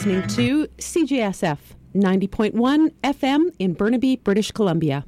Listening to CJSF 90.1 FM in Burnaby, British Columbia.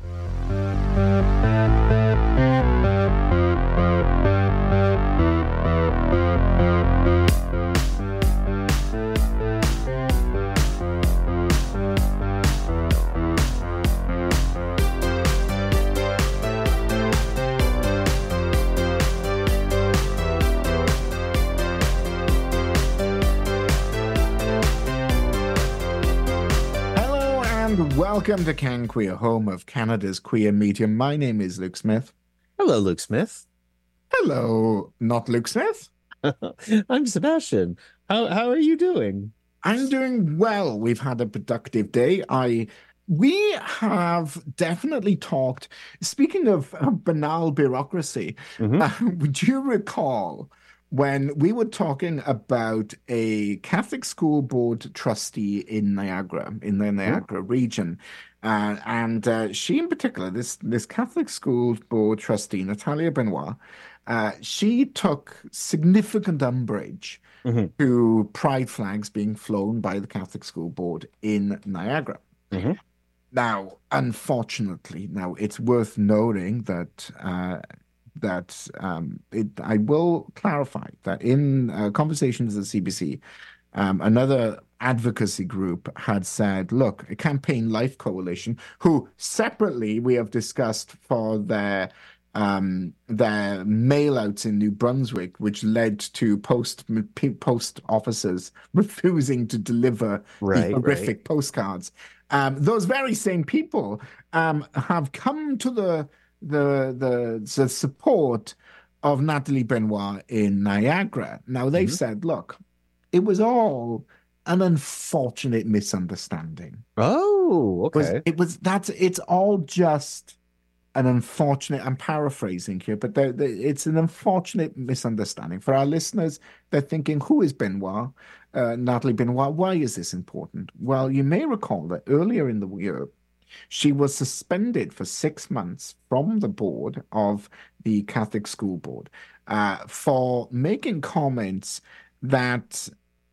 Welcome to Can Queer, home of Canada's queer medium. My name is Luke Smith. Hello, Luke Smith. Hello, not Luke Smith. I'm Sebastian. How are you doing? I'm doing well. We've had a productive day. We have definitely talked. Speaking of banal bureaucracy, would you recall when we were talking about a Catholic school board trustee in Niagara, in the Niagara region, and she in particular, this Catholic school board trustee, Natalia Benoit, she took significant umbrage to pride flags being flown by the Catholic school board in Niagara. Now, unfortunately, it's worth noting that I will clarify that in conversations at CBC, another advocacy group had said, look, a Campaign Life Coalition, who separately we have discussed for their mail-outs in New Brunswick, which led to post officers refusing to deliver the horrific postcards. Those very same people have come to the support of Natalie Benoit in Niagara. Now, they've said, look, it was all an unfortunate misunderstanding. Oh, okay. It's all just an unfortunate, I'm paraphrasing here, but it's an unfortunate misunderstanding. For our listeners, they're thinking, who is Benoit? Natalie Benoit, why is this important? Well, you may recall that earlier in the year, she was suspended for 6 months from the board of the Catholic School Board for making comments that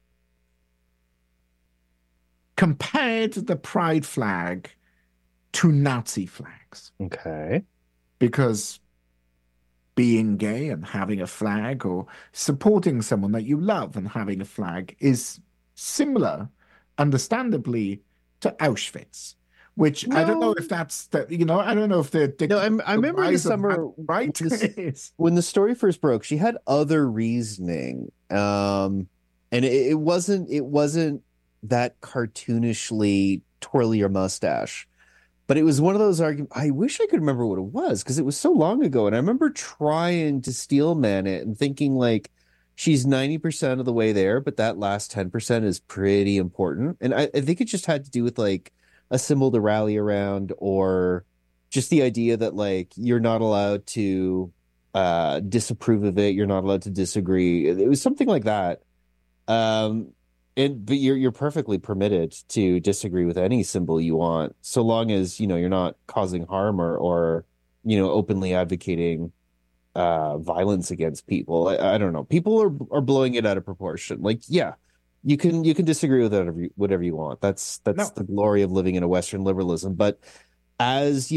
compared the pride flag to Nazi flags. Okay. Because being gay and having a flag, or supporting someone that you love and having a flag, is similar, understandably, to Auschwitz. Which I don't know if that's I don't know if they're. No, I remember the summer, right? When the story first broke, she had other reasoning, and it wasn't that cartoonishly twirl your mustache, but it was one of those arguments. I wish I could remember what it was because it was so long ago, and I remember trying to steelman it and thinking like, she's 90% of the way there, but that last 10% is pretty important, and I think it just had to do with like a symbol to rally around, or just the idea that like you're not allowed to disapprove of it, you're not allowed to disagree. It was something like that. But you're perfectly permitted to disagree with any symbol you want, so long as you're not causing harm or openly advocating violence against people. I don't know. People are blowing it out of proportion. Like, yeah. You can disagree with whatever you want. That's the glory of living in a Western liberalism. But as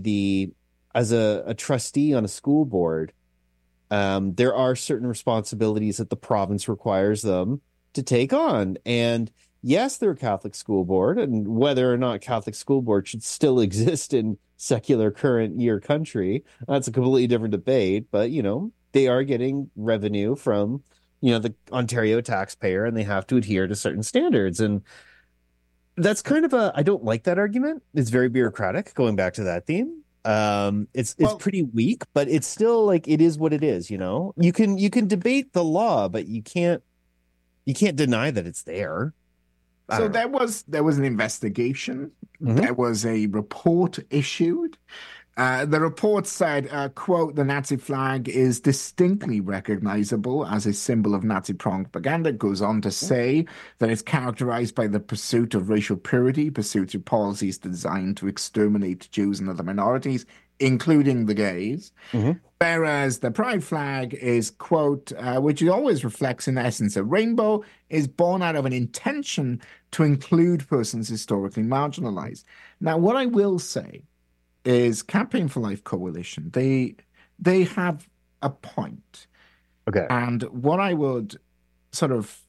as a trustee on a school board, there are certain responsibilities that the province requires them to take on. And yes, they're a Catholic school board, and whether or not Catholic school board should still exist in secular current year country, that's a completely different debate. But they are getting revenue from the Ontario taxpayer, and they have to adhere to certain standards. And that's kind of I don't like that argument. It's very bureaucratic, going back to that theme. It's pretty weak, but it's still like, it is what it is. You can debate the law, but you can't deny that it's there. So there was an investigation. There was a report issued. The report said, quote, the Nazi flag is distinctly recognizable as a symbol of Nazi propaganda. It goes on to say that it's characterized by the pursuit of racial purity, pursuit of policies designed to exterminate Jews and other minorities, including the gays. Mhm. Whereas the pride flag is, quote, which it always reflects in essence a rainbow, is born out of an intention to include persons historically marginalized. Now, what I will say is Campaign for Life Coalition, they have a point. Okay. And what I would sort of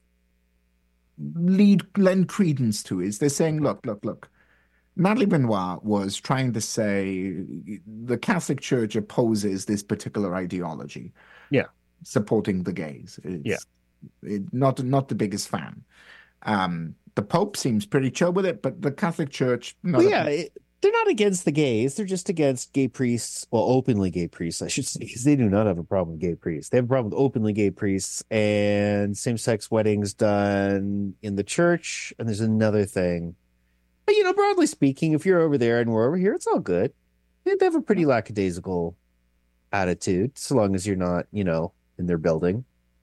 lend credence to is they're saying, look. Natalie Benoit was trying to say the Catholic Church opposes this particular ideology. Yeah. Supporting the gays. Not the biggest fan. The Pope seems pretty chill with it, but the Catholic Church, they're not against the gays. They're just against gay priests. Well, openly gay priests, I should say, because they do not have a problem with gay priests. They have a problem with openly gay priests and same-sex weddings done in the church. And there's another thing. But, broadly speaking, if you're over there and we're over here, it's all good. They have a pretty lackadaisical attitude, so long as you're not, in their building.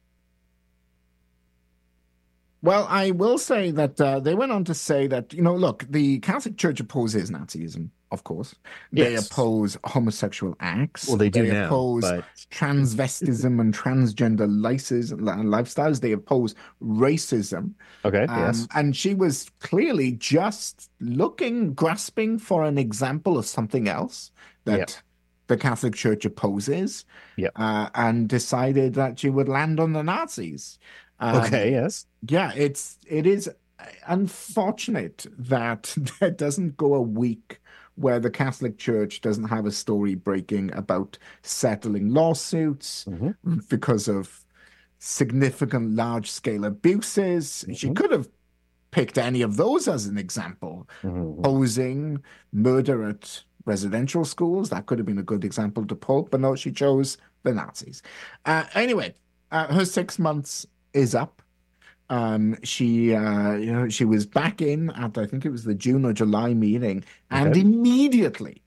Well, I will say that they went on to say that, look, the Catholic Church opposes Nazism, of course. They oppose homosexual acts. Well, they do now, oppose transvestism and transgender lifestyles. They oppose racism. Okay, yes. And she was clearly just grasping for an example of something else that the Catholic Church opposes, and decided that she would land on the Nazis. Okay, yes. Yeah, it is unfortunate that there doesn't go a week where the Catholic Church doesn't have a story breaking about settling lawsuits because of significant large-scale abuses. She could have picked any of those as an example. Posing murder at residential schools, that could have been a good example to pull, but no, she chose the Nazis. Anyway, her 6 months is up. She was back in at, I think it was the June or July meeting, and immediately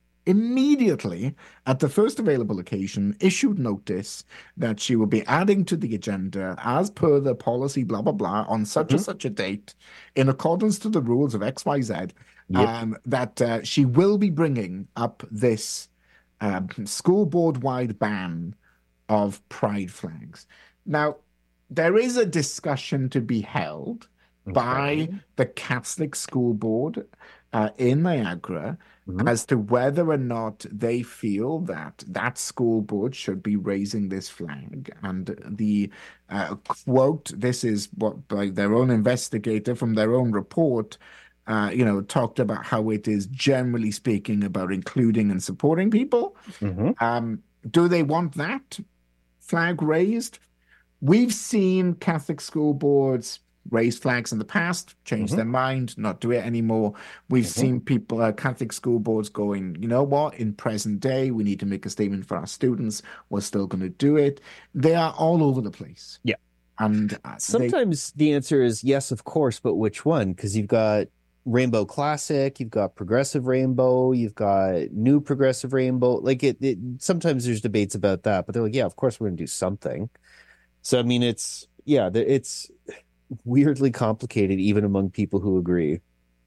at the first available occasion issued notice that she will be adding to the agenda as per the policy blah blah blah on such and such a date in accordance to the rules of XYZ, that she will be bringing up this school board wide ban of pride flags. Now, there is a discussion to be held by the Catholic School Board in Niagara as to whether or not they feel that school board should be raising this flag. And the quote, this is what by their own investigator from their own report, talked about how it is generally speaking about including and supporting people. Do they want that flag raised? We've seen Catholic school boards raise flags in the past, change their mind, not do it anymore. We've seen people, Catholic school boards going, you know what, in present day, we need to make a statement for our students. We're still going to do it. They are all over the place. Yeah. And sometimes the answer is yes, of course, but which one? Because you've got Rainbow Classic, you've got Progressive Rainbow, you've got New Progressive Rainbow. Like sometimes there's debates about that, but they're like, yeah, of course we're going to do something. So, I mean, it's weirdly complicated even among people who agree.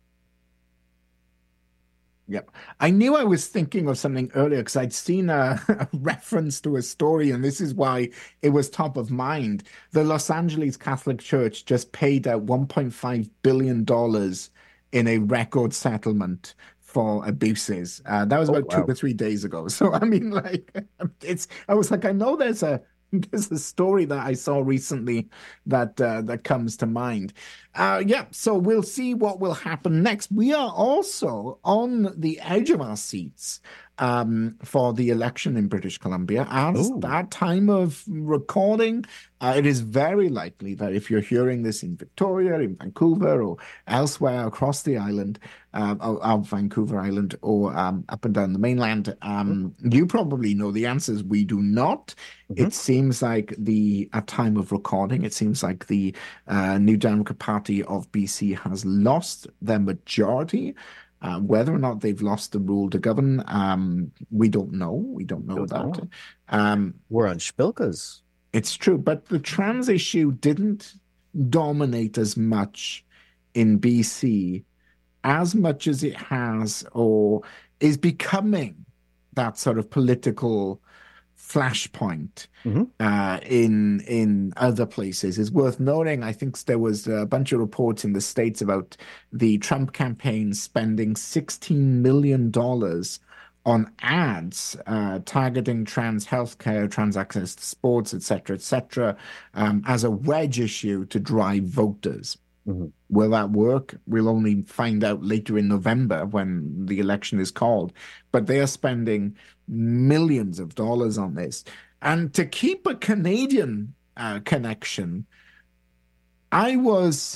Yep. I knew I was thinking of something earlier because I'd seen a reference to a story, and this is why it was top of mind. The Los Angeles Catholic Church just paid out $1.5 billion in a record settlement for abuses. That was about 2 or 3 days ago. So, I mean, I was like, I know there's a story that I saw recently that comes to mind. So we'll see what will happen next. We are also on the edge of our seats for the election in British Columbia. As that time of recording, it is very likely that if you're hearing this in Victoria, in Vancouver, or elsewhere across the island, of Vancouver Island, or up and down the mainland, you probably know the answers. We do not. It seems like at time of recording, it seems like the New Democrat Party of BC has lost their majority. Whether or not they've lost the rule to govern, we don't know. We don't know that. We're on Spilkas. It's true, but the trans issue didn't dominate as much in BC as much as it has or is becoming that sort of political flashpoint Mhm. in other places. It's worth noting, I think there was a bunch of reports in the States about the Trump campaign spending $16 million on ads targeting trans healthcare, trans access to sports, etc., as a wedge issue to drive voters. Mhm. Will that work? We'll only find out later in November when the election is called. But they are spending millions of dollars on this. And to keep a Canadian connection, I was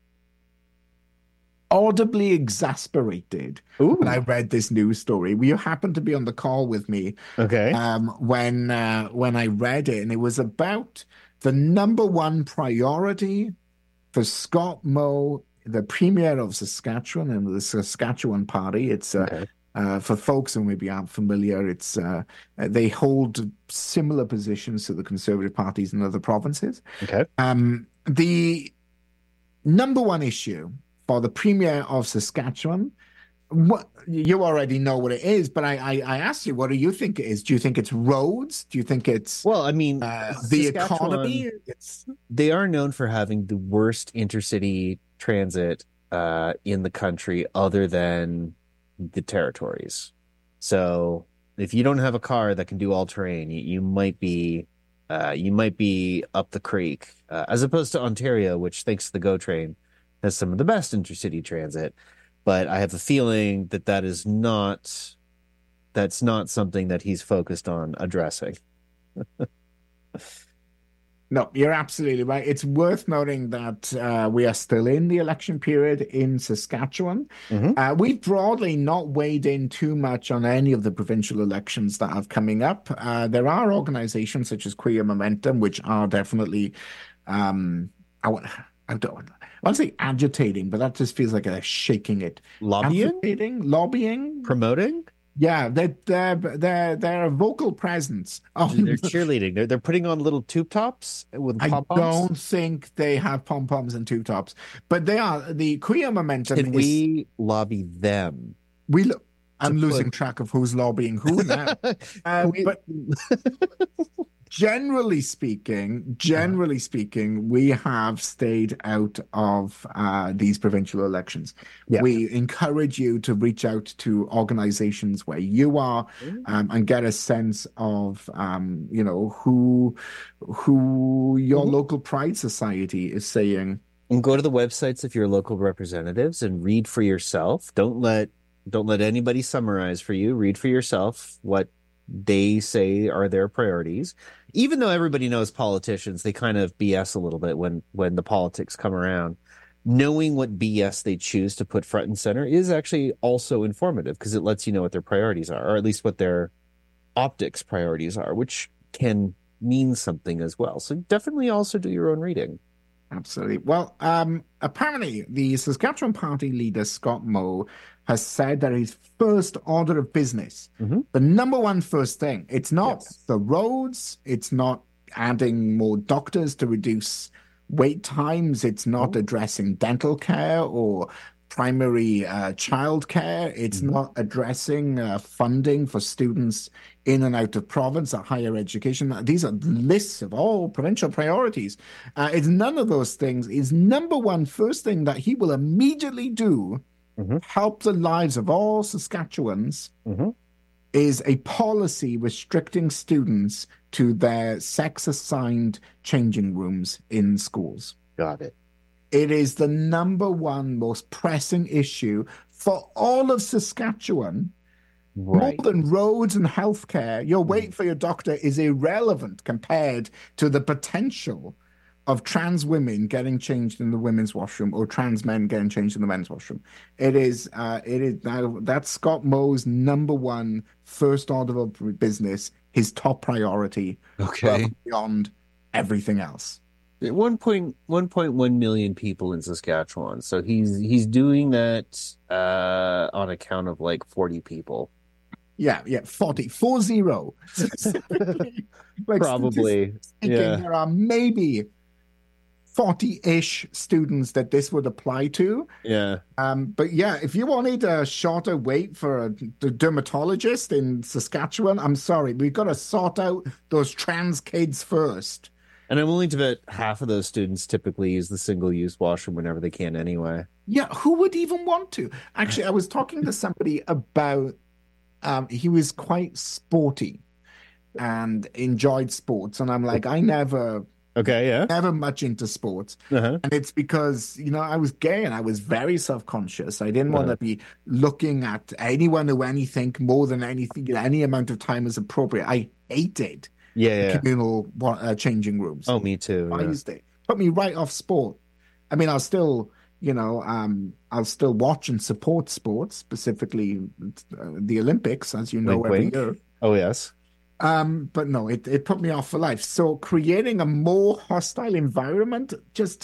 audibly exasperated when I read this news story. You happened to be on the call with me Okay. when I read it, and it was about the number one priority for Scott Moe, the Premier of Saskatchewan and the Saskatchewan Party. It's Okay. for folks who maybe aren't familiar, it's they hold similar positions to the Conservative parties in other provinces. Okay. The number one issue for the Premier of Saskatchewan, what you already know what it is, but I asked you, what do you think it is? Do you think it's roads? Do you think it's Well, I mean, the economy? They are known for having the worst intercity transit in the country, other than the territories. So if you don't have a car that can do all terrain, you might be up the creek, as opposed to Ontario, which, thanks to the GO train, has some of the best intercity transit. But I have a feeling that that's not something that he's focused on addressing. No, you're absolutely right. It's worth noting that we are still in the election period in Saskatchewan. We've broadly not weighed in too much on any of the provincial elections that are coming up. There are organizations such as Queer Momentum, which are definitely, I don't want to say agitating, but that just feels like a shaking it. Lobbying, promoting. Yeah, they're a vocal presence. They're cheerleading. They're putting on little tube tops with pom-poms. I don't think they have pom-poms and tube tops, but they are the Queer Momentum. Can we lobby them? I'm losing track of who's lobbying who now. But generally speaking, we have stayed out of these provincial elections. Yeah. We encourage you to reach out to organizations where you are and get a sense of, who your local Pride Society is saying. And go to the websites of your local representatives and read for yourself. Don't let anybody summarize for you. Read for yourself what they say are their priorities. Even though everybody knows politicians, they kind of BS a little bit when the politics come around. Knowing what BS they choose to put front and center is actually also informative, because it lets you know what their priorities are, or at least what their optics priorities are, which can mean something as well. So definitely also do your own reading. Absolutely. Well, apparently the Saskatchewan Party leader, Scott Moe, has said that his first order of business, the number one first thing, it's not the roads, it's not adding more doctors to reduce wait times, it's not addressing dental care or primary child care, it's not addressing funding for students in and out of province at higher education. These are lists of all provincial priorities. It's none of those things. His number one first thing that he will immediately do, help the lives of all Saskatchewans, is a policy restricting students to their sex-assigned changing rooms in schools. Got it. It is the number one most pressing issue for all of Saskatchewan. Right. More than roads and healthcare, your wait for your doctor is irrelevant compared to the potential of trans women getting changed in the women's washroom or trans men getting changed in the men's washroom. It is now, that's Scott Moe's number one first order of business, his top priority, beyond everything else. 1.1 million people in Saskatchewan. So he's doing that on account of like 40 people. Yeah, 40. Like, probably. Yeah. There are maybe 40-ish students that this would apply to. Yeah. But yeah, if you wanted a shorter wait for a dermatologist in Saskatchewan, I'm sorry, we've got to sort out those trans kids first. And I'm willing to bet half of those students typically use the single-use washroom whenever they can anyway. Yeah, who would even want to? Actually, I was talking to somebody about, he was quite sporty and enjoyed sports. And I'm like, I never much into sports. And it's because, I was gay and I was very self-conscious. I didn't want to be looking at anyone or anything more than anything, any amount of time is appropriate. I hated communal changing rooms. Oh, me too. I used it. Put me right off sport. I mean, I'll still watch and support sports, specifically the Olympics, as you know, every year. Oh, yes. But no, it put me off for life. So creating a more hostile environment, just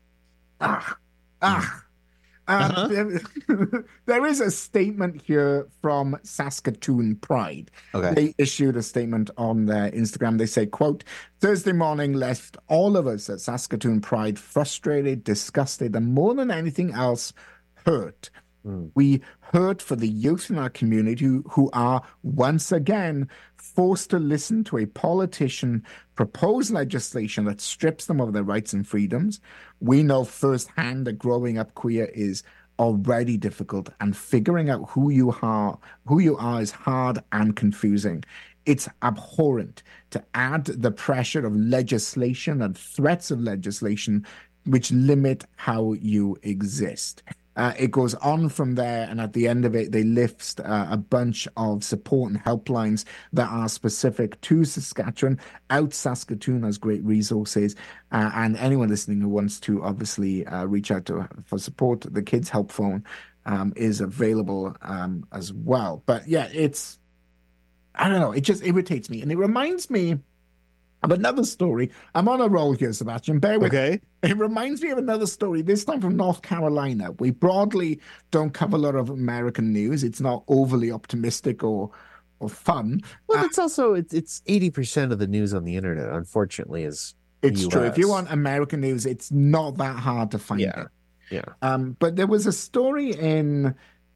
There is a statement here from Saskatoon Pride. Okay. They issued a statement on their Instagram. They say, quote, Thursday morning left all of us at Saskatoon Pride frustrated, disgusted, and more than anything else, hurt. We hurt for the youth in our community who are once again forced to listen to a politician propose legislation that strips them of their rights and freedoms. We know firsthand that growing up queer is already difficult, and figuring out who you are is hard and confusing. It's abhorrent to add the pressure of legislation and threats of legislation which limit how you exist. It goes on from there, and at the end of it, they list a bunch of support and helplines that are specific to Saskatchewan. Out Saskatoon has great resources, and anyone listening who wants to obviously reach out for support, the Kids Help Phone is available as well. But yeah, I don't know, it just irritates me, and it reminds me of another story. I'm on a roll here, Sebastian. Bear with me. It reminds me of another story, this time from North Carolina. We broadly don't cover a lot of American news. It's not overly optimistic or fun. Well, it's also, it's 80% of the news on the internet, unfortunately, is It's US. true. If you want American news, it's not that hard to find it. Yeah. But there was a story in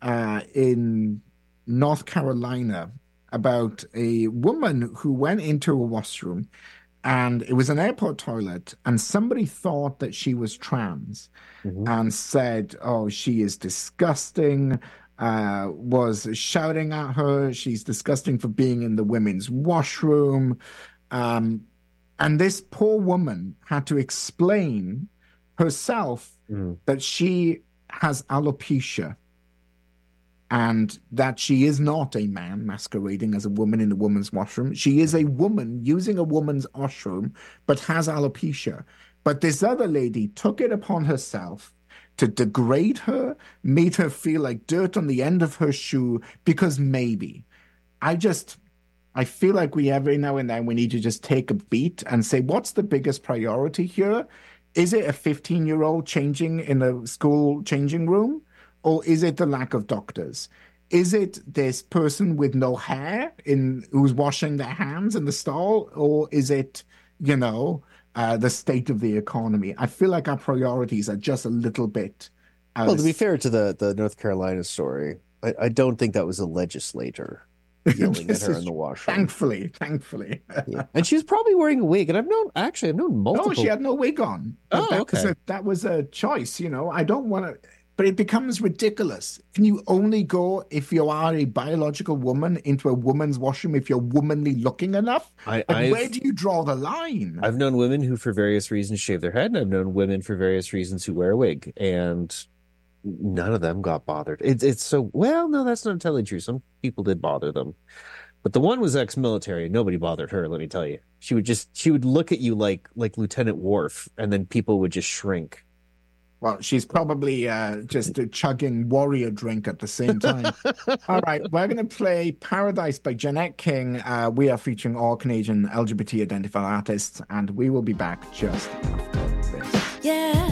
North Carolina about a woman who went into a washroom, and it was an airport toilet, and somebody thought that she was trans and said, oh, she is disgusting, was shouting at her, she's disgusting for being in the women's washroom. And this poor woman had to explain herself that she has alopecia, and that she is not a man masquerading as a woman in a woman's washroom. She is a woman using a woman's washroom, but has alopecia. But this other lady took it upon herself to degrade her, made her feel like dirt on the end of her shoe, because maybe. I feel like every now and then we need to just take a beat and say, what's the biggest priority here? Is it a 15-year-old changing in a school changing room? Or is it the lack of doctors? Is it this person with no hair who's washing their hands in the stall? Or is it, the state of the economy? I feel like our priorities are just a little bit out. Well, to be fair to the North Carolina story, I don't think that was a legislator yelling at her in the washroom. Thankfully. Yeah. And she was probably wearing a wig. And I've known multiple. No, she had no wig on. That was a choice, I don't want to. But it becomes ridiculous. Can you only go, if you are a biological woman, into a woman's washroom if you're womanly looking enough? Where do you draw the line? I've known women who, for various reasons, shave their head, and I've known women for various reasons who wear a wig, and none of them got bothered. It's so, well, no, that's not entirely true. Some people did bother them. But the one was ex-military. Nobody bothered her, let me tell you. She would look at you like Lieutenant Worf, and then people would just shrink. Well, she's probably just chugging warrior drink at the same time. All right, we're going to play Paradise by Jeanette King. We are featuring all Canadian LGBT-identified artists, and we will be back just after this. Yeah.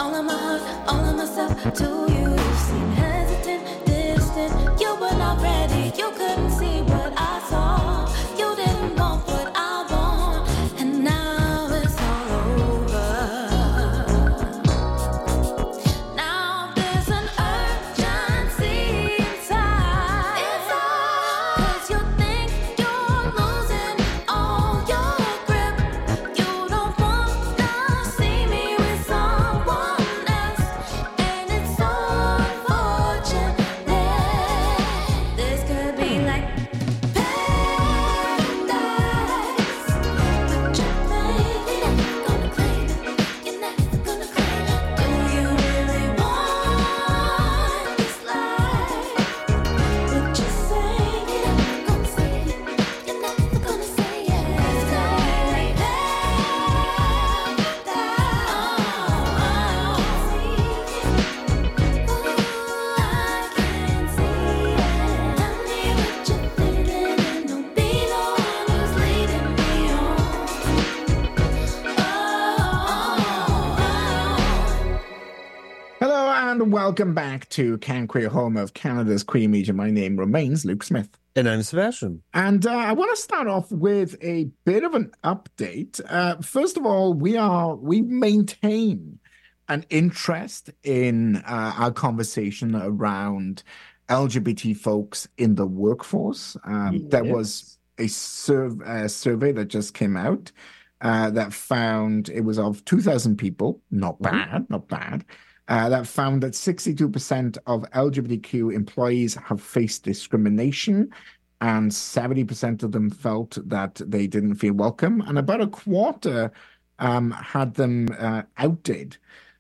All of my heart, all of myself to you. You seem hesitant, distant. You were not ready. You couldn't see what I saw. You didn't want what I want, and now it's all over. Now there's an urgency inside. Cause you think you're losing all your grip. You don't wanna see me with someone else, and it's so unfortunate. This could be like paradise, but you're never gonna claim it. You're never gonna claim it. Do you really want this life? But you say you're never gonna say it. You're never gonna say it. It's gonna be Hello and welcome back to Can Queer, home of Canada's queer media. My name remains Luke Smith. And I'm Sebastian. And I want to start off with a bit of an update. First of all, we maintain an interest in our conversation around LGBT folks in the workforce. There was a survey that just came out that found it was of 2,000 people. Not bad. That found that 62% of LGBTQ employees have faced discrimination, and 70% of them felt that they didn't feel welcome, and about a quarter had them outed.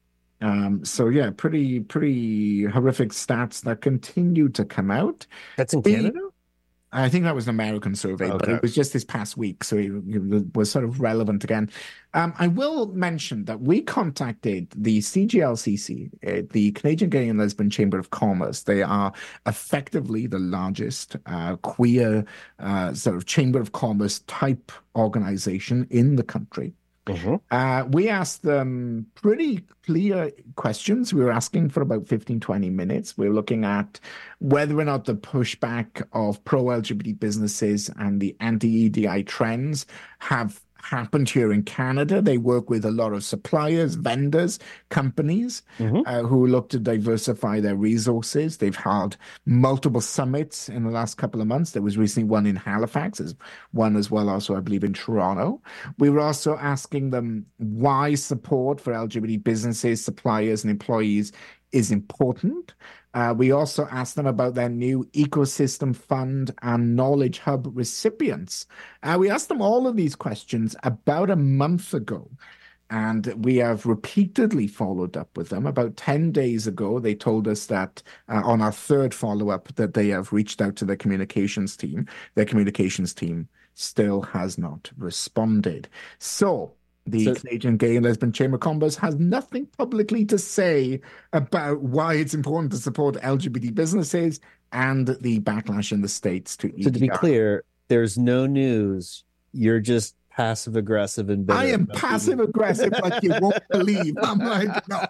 So yeah, pretty horrific stats that continue to come out. That's in Canada? I think that was an American survey, but Okay. it was just this past week, so it was sort of relevant again. I will mention that we contacted the CGLCC, the Canadian Gay and Lesbian Chamber of Commerce. They are effectively the largest queer sort of Chamber of Commerce type organization in the country. We asked them pretty clear questions. We were asking for about 15, 20 minutes. We were looking at whether or not the pushback of pro-LGBT businesses and the anti-EDI trends have happened here in Canada. They work with a lot of suppliers, vendors, companies who look to diversify their resources. They've held multiple summits in the last couple of months. There was recently one in Halifax, there's one as well also, I believe, in Toronto. We were also asking them why support for LGBT businesses, suppliers, and employees is important. We also asked them about their new ecosystem fund and knowledge hub recipients. We asked them all of these questions about a month ago, and we have repeatedly followed up with them. About 10 days ago, they told us that on our third follow-up that they have reached out to their communications team. Their communications team still has not responded. So the Canadian Gay and Lesbian Chamber of Commerce has nothing publicly to say about why it's important to support LGBT businesses and the backlash in the States to EDI. So to be clear, there's no news. You're just passive-aggressive and bitter. I am passive-aggressive like you won't believe. I'm like, no.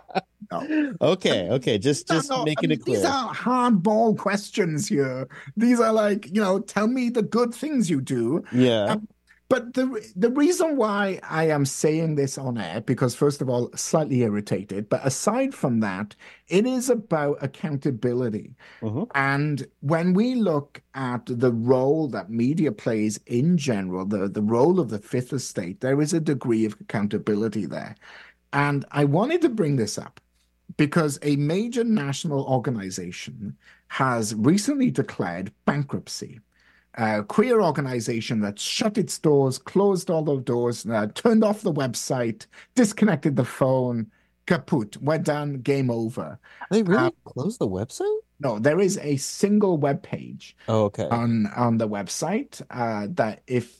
Okay. Just making it clear. These are hardball questions here. These are like, tell me the good things you do. Yeah. But the reason why I am saying this on air, because first of all, slightly irritated, but aside from that, it is about accountability. And when we look at the role that media plays in general, the role of the Fifth Estate, there is a degree of accountability there. And I wanted to bring this up because a major national organization has recently declared bankruptcy. A queer organization that shut its doors, closed all the doors, turned off the website, disconnected the phone, kaput, we're done, game over. They really closed the website? No, there is a single web page on the website that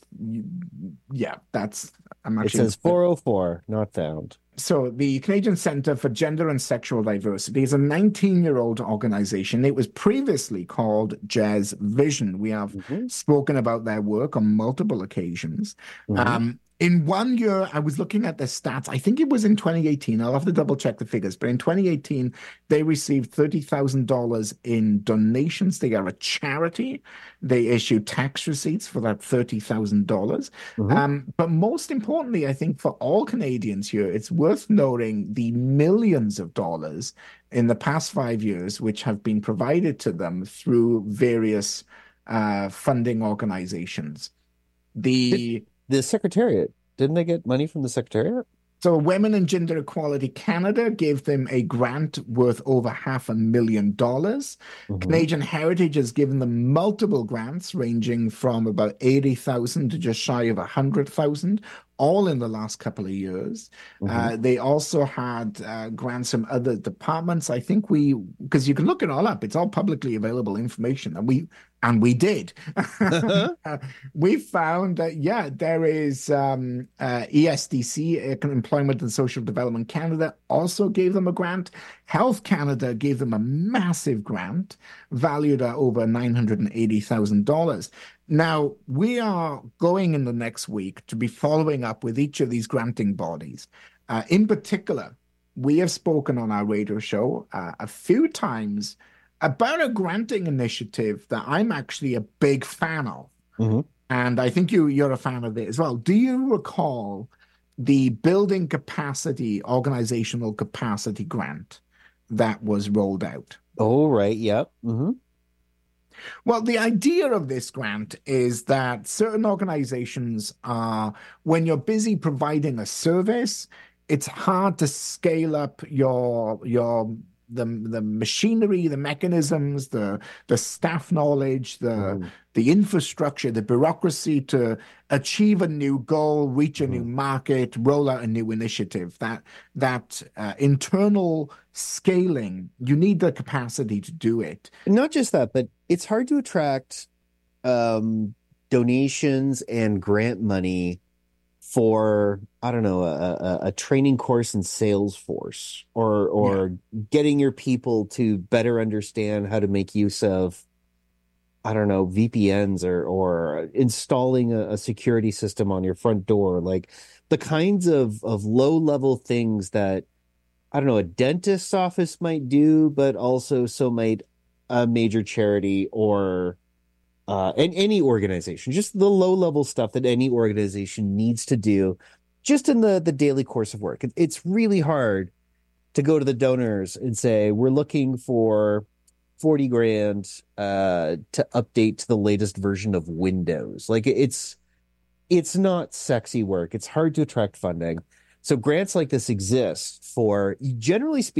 it says 404, not found. So the Canadian Centre for Gender and Sexual Diversity is a 19-year-old organization. It was previously called Jazz Vision. We have spoken about their work on multiple occasions. In 1 year, I was looking at the stats. I think it was in 2018. I'll have to double check the figures. But in 2018, they received $30,000 in donations. They are a charity. They issue tax receipts for that $30,000. But most importantly, I think for all Canadians here, it's worth noting the millions of dollars in the past 5 years, which have been provided to them through various funding organizations. The Secretariat, didn't they get money from the Secretariat? So Women and Gender Equality Canada gave them a grant worth over $500,000. Canadian Heritage has given them multiple grants ranging from about 80,000 to just shy of 100,000, all in the last couple of years. They also had grants from other departments. I think because you can look it all up, it's all publicly available information, and we did. We found that, there is ESDC, Employment and Social Development Canada, also gave them a grant. Health Canada gave them a massive grant valued at over $980,000. Now, we are going in the next week to be following up with each of these granting bodies. In particular, we have spoken on our radio show a few times about a granting initiative that I'm actually a big fan of. And I think you're a fan of it as well. Do you recall the Building Capacity, Organizational Capacity Grant that was rolled out? Oh, right. Yep. Well, the idea of this grant is that certain organizations when you're busy providing a service, it's hard to scale up the machinery, the mechanisms, the staff knowledge, the infrastructure, the bureaucracy to achieve a new goal, reach a new market, roll out a new initiative. That internal scaling, you need the capacity to do it. Not just that, but it's hard to attract donations and grant money for, I don't know, a training course in Salesforce or getting your people to better understand how to make use of, I don't know, VPNs or installing a security system on your front door, like the kinds of low-level things that, I don't know, a dentist's office might do, but also so might a major charity or any organization, just the low-level stuff that any organization needs to do just in the daily course of work. It's really hard to go to the donors and say, we're looking for 40 grand to update to the latest version of Windows. Like it's not sexy work. It's hard to attract funding. So grants like this exist for, generally speaking,